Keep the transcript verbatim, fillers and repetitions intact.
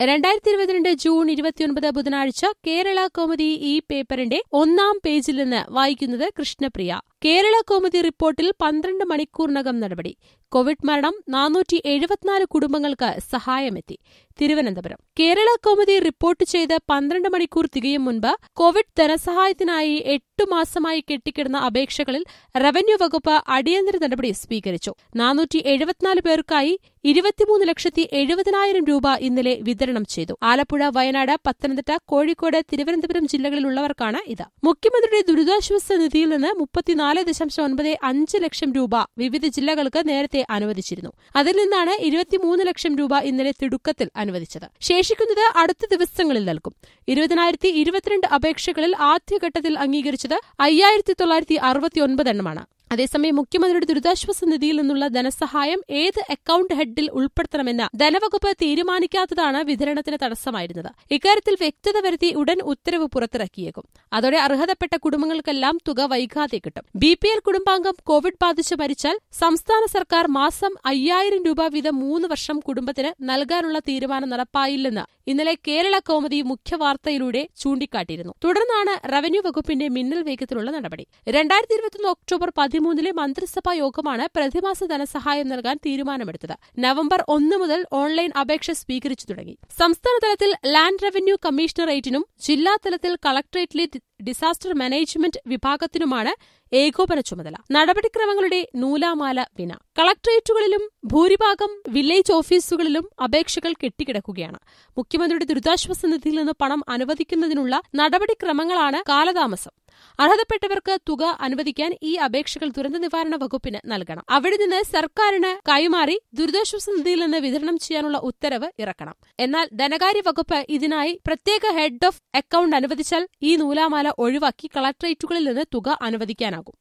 രണ്ടായിരത്തി ഇരുപത്തിരണ്ട് ജൂൺ ഇരുപത്തിയൊൻപത് ബുധനാഴ്ച കേരള കൗമുദി ഈ പേപ്പറിന്റെ ഒന്നാം പേജിൽ നിന്ന് വായിക്കുന്നത് കൃഷ്ണപ്രിയ. കേരള കൗമുദി റിപ്പോർട്ടിൽ പന്ത്രണ്ട് മണിക്കൂറിനകം നടപടി. കോവിഡ് മരണം നാനൂറ്റി എഴുപത്തിനാല് കുടുംബങ്ങൾക്ക് സഹായമെത്തി. തിരുവനന്തപുരം. കേരള കൗമുദി റിപ്പോർട്ട് ചെയ്ത് പന്ത്രണ്ട് മണിക്കൂർ തികയും മുൻപ് കോവിഡ് ധനസഹായത്തിനായി എട്ടു മാസമായി കെട്ടിക്കിടന്ന അപേക്ഷകളിൽ റവന്യൂ വകുപ്പ് അടിയന്തര നടപടി സ്വീകരിച്ചു. നാനൂറ്റി എഴുപത്തിനാല് പേർക്കായി ഇരുപത്തിമൂന്ന് ലക്ഷത്തി എഴുപതിനായിരം രൂപ ഇന്നലെ വിതരണം ചെയ്തു. ആലപ്പുഴ, വയനാട്, പത്തനംതിട്ട, കോഴിക്കോട്, തിരുവനന്തപുരം ജില്ലകളിലുള്ളവർക്കാണ് ഇത്. മുഖ്യമന്ത്രിയുടെ ദുരിതാശ്വാസ നിധിയിൽ നിന്ന് മുപ്പത്തിനാല് ദശാംശം ഒൻപത് അഞ്ച് ലക്ഷം രൂപ വിവിധ ജില്ലകൾക്ക് നേരത്തെ അനുവദിച്ചിരുന്നു. അതിൽ നിന്നാണ് ഇരുപത്തിമൂന്ന് ലക്ഷം രൂപ ഇന്നലെ തിടുക്കത്തിൽ അനുവദിച്ചത്. ശേഷിക്കുന്നത് അടുത്ത ദിവസങ്ങളിൽ നൽകും. ഇരുപതിനായിരത്തി ഇരുപത്തിരണ്ട് അപേക്ഷകളിൽ ആദ്യഘട്ടത്തിൽ അംഗീകരിച്ചത് അയ്യായിരത്തി തൊള്ളായിരത്തി അറുപത്തിയൊൻപത് എണ്ണമാണ്. അതേസമയം മുഖ്യമന്ത്രിയുടെ ദുരിതാശ്വാസ നിധിയിൽ നിന്നുള്ള ധനസഹായം ഏത് അക്കൌണ്ട് ഹെഡിൽ ഉൾപ്പെടുത്തണമെന്ന് ധനവകുപ്പ് തീരുമാനിക്കാത്തതാണ് വിതരണത്തിന് തടസ്സമായിരുന്നത്. ഇക്കാര്യത്തിൽ വ്യക്തത വരുത്തി ഉടൻ ഉത്തരവ് പുറത്തിറക്കിയേക്കും. അതോടെ അർഹതപ്പെട്ട കുടുംബങ്ങൾക്കെല്ലാം തുക വൈകാതെ കിട്ടും. ബി പി എൽ കുടുംബാംഗം കോവിഡ് ബാധിച്ച് മരിച്ചാൽ സംസ്ഥാന സർക്കാർ മാസം അയ്യായിരം രൂപ വീതം മൂന്ന് വർഷം കുടുംബത്തിന് നൽകാനുള്ള തീരുമാനം നടപ്പായില്ലെന്ന് ഇന്നലെ കേരള കൗമുദി മുഖ്യവാർത്തയിലൂടെ ചൂണ്ടിക്കാട്ടിയിരുന്നു. തുടർന്നാണ് റവന്യൂ വകുപ്പിന്റെ മിന്നൽ വേഗത്തിലുള്ള നടപടി. രണ്ടായിരത്തി ഇരുപത്തിയൊന്ന് ഒക്ടോബർ പതിമൂന്നിലെ മന്ത്രിസഭാ യോഗമാണ് പ്രതിമാസ ധനസഹായം നൽകാൻ തീരുമാനമെടുത്തത്. നവംബർ ഒന്ന് മുതൽ ഓൺലൈൻ അപേക്ഷ സ്വീകരിച്ചു തുടങ്ങി. സംസ്ഥാനതലത്തിൽ ലാൻഡ് റവന്യൂ കമ്മീഷണറേറ്റിനും ജില്ലാതലത്തിൽ കളക്ടറേറ്റിലെ ഡിസാസ്റ്റർ മാനേജ്മെന്റ് വിഭാഗത്തിനുമാണ് ഏകോപന ചുമതല. നടപടിക്രമങ്ങളുടെ നൂലാമാല വിന. കളക്ടറേറ്റുകളിലും ഭൂരിഭാഗം വില്ലേജ് ഓഫീസുകളിലും അപേക്ഷകൾ കെട്ടിക്കിടക്കുകയാണ്. മുഖ്യമന്ത്രിയുടെ ദുരിതാശ്വാസ നിധിയിൽ നിന്ന് പണം അനുവദിക്കുന്നതിനുള്ള നടപടിക്രമങ്ങളാണ് കാലതാമസം. അർഹതപ്പെട്ടവർക്ക് തുക അനുവദിക്കാൻ ഈ അപേക്ഷകൾ ദുരന്ത നിവാരണ വകുപ്പിന് നൽകണം. അവിടെ നിന്ന് സർക്കാരിന് കൈമാറി ദുരിതാശ്വാസ നിധിയിൽ നിന്ന് വിതരണം ചെയ്യാനുള്ള ഉത്തരവ് ഇറക്കണം. എന്നാൽ ധനകാര്യ വകുപ്പ് ഇതിനായി പ്രത്യേക ഹെഡ് ഓഫ് അക്കൌണ്ട് അനുവദിച്ചാൽ ഈ നൂലാമാല ഒഴിവാക്കി കളക്ടറേറ്റുകളിൽ നിന്ന് തുക അനുവദിക്കാനാകും.